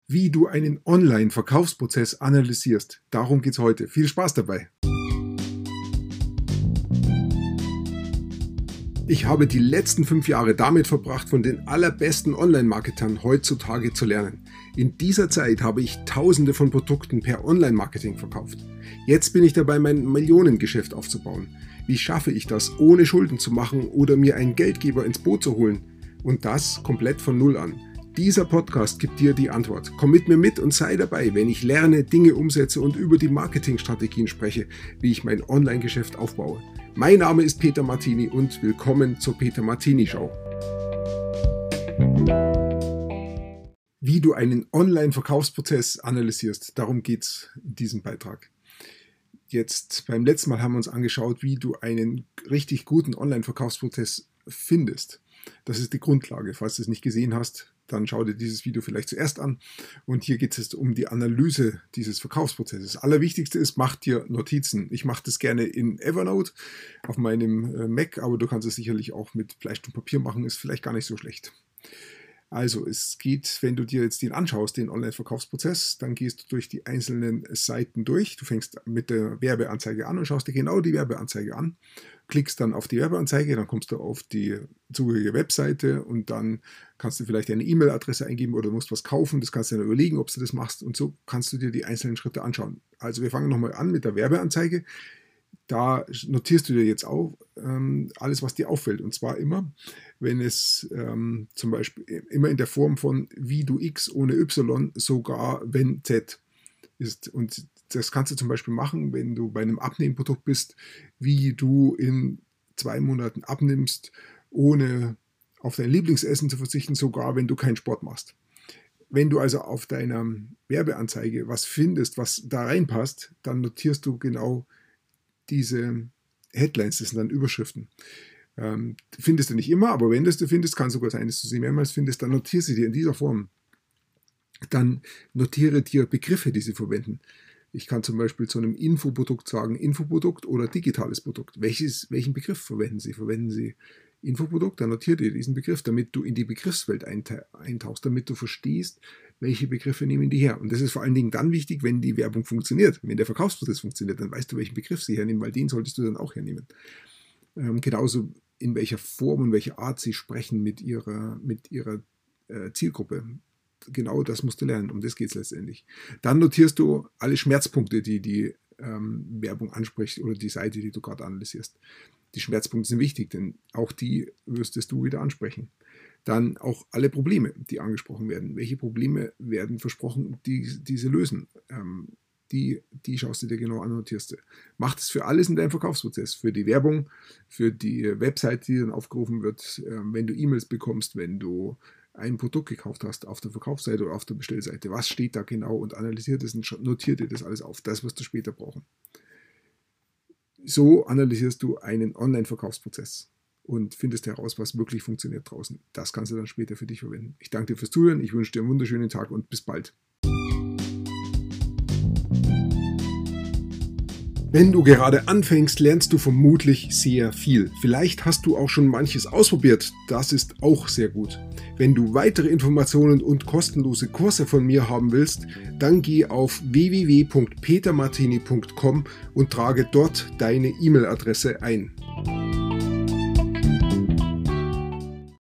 Wie du einen Online-Verkaufsprozess analysierst. Darum geht es heute. Viel Spaß dabei! Ich habe die letzten 5 Jahre damit verbracht, von den allerbesten Online-Marketern heutzutage zu lernen. In dieser Zeit habe ich Tausende von Produkten per Online-Marketing verkauft. Jetzt bin ich dabei, mein Millionengeschäft aufzubauen. Wie schaffe ich das, ohne Schulden zu machen oder mir einen Geldgeber ins Boot zu holen? Und das komplett von Null an. Dieser Podcast gibt dir die Antwort. Komm mit mir mit und sei dabei, wenn ich lerne, Dinge umsetze und über die Marketingstrategien spreche, wie ich mein Online-Geschäft aufbaue. Mein Name ist Peter Martini und willkommen zur Peter Martini Show. Wie du einen Online-Verkaufsprozess analysierst, darum geht es in diesem Beitrag. Jetzt beim letzten Mal haben wir uns angeschaut, wie du einen richtig guten Online-Verkaufsprozess findest. Das ist die Grundlage. Falls du es nicht gesehen hast, dann schau dir dieses Video vielleicht zuerst an. Und hier geht es um die Analyse dieses Verkaufsprozesses. Das Allerwichtigste ist, mach dir Notizen. Ich mache das gerne in Evernote auf meinem Mac, aber du kannst es sicherlich auch mit Bleistift und Papier machen, ist vielleicht gar nicht so schlecht. Also es geht, wenn du dir jetzt den anschaust, den Online-Verkaufsprozess, dann gehst du durch die einzelnen Seiten durch. Du fängst mit der Werbeanzeige an und schaust dir genau die Werbeanzeige an. Klickst dann auf die Werbeanzeige, dann kommst du auf die zugehörige Webseite und dann kannst du vielleicht eine E-Mail-Adresse eingeben oder musst was kaufen. Das kannst du dann überlegen, ob du das machst und so kannst du dir die einzelnen Schritte anschauen. Also wir fangen nochmal an mit der Werbeanzeige. Da notierst du dir jetzt auch alles, was dir auffällt. Und zwar immer, wenn es zum Beispiel immer in der Form von wie du X ohne Y, sogar wenn Z ist. Und das kannst du zum Beispiel machen, wenn du bei einem Abnehmprodukt bist, wie du in 2 Monaten abnimmst, ohne auf dein Lieblingsessen zu verzichten, sogar wenn du keinen Sport machst. Wenn du also auf deiner Werbeanzeige was findest, was da reinpasst, dann notierst du genau diese Headlines, das sind dann Überschriften. Findest du nicht immer, aber wenn du findest, kann sogar sein, dass du sie mehrmals findest, dann notiere sie dir in dieser Form. Dann notiere dir Begriffe, die sie verwenden. Ich kann zum Beispiel zu einem Infoprodukt sagen, Infoprodukt oder digitales Produkt. Welchen Begriff verwenden Sie? Verwenden Sie Infoprodukt? Dann notiere dir diesen Begriff, damit du in die Begriffswelt eintauchst, damit du verstehst, welche Begriffe nehmen die her. Und das ist vor allen Dingen dann wichtig, wenn die Werbung funktioniert. Wenn der Verkaufsprozess funktioniert, dann weißt du, welchen Begriff sie hernehmen, weil den solltest du dann auch hernehmen. Genauso in welcher Form und welcher Art sie sprechen mit ihrer Zielgruppe. Genau das musst du lernen, um das geht es letztendlich. Dann notierst du alle Schmerzpunkte, die Werbung anspricht oder die Seite, die du gerade analysierst. Die Schmerzpunkte sind wichtig, denn auch die wirst du wieder ansprechen. Dann auch alle Probleme, die angesprochen werden. Welche Probleme werden versprochen, die sie lösen? Die schaust du dir genau an und notierst du. Mach das für alles in deinem Verkaufsprozess. Für die Werbung, für die Website, die dann aufgerufen wird, wenn du E-Mails bekommst, wenn du ein Produkt gekauft hast auf der Verkaufsseite oder auf der Bestellseite. Was steht da genau und analysiert es und notiert dir das alles auf. Das wirst du später brauchen. So analysierst du einen Online-Verkaufsprozess und findest heraus, was wirklich funktioniert draußen. Das kannst du dann später für dich verwenden. Ich danke dir fürs Zuhören, ich wünsche dir einen wunderschönen Tag und bis bald. Wenn du gerade anfängst, lernst du vermutlich sehr viel. Vielleicht hast du auch schon manches ausprobiert, das ist auch sehr gut. Wenn du weitere Informationen und kostenlose Kurse von mir haben willst, dann geh auf www.petermartini.com und trage dort deine E-Mail-Adresse ein.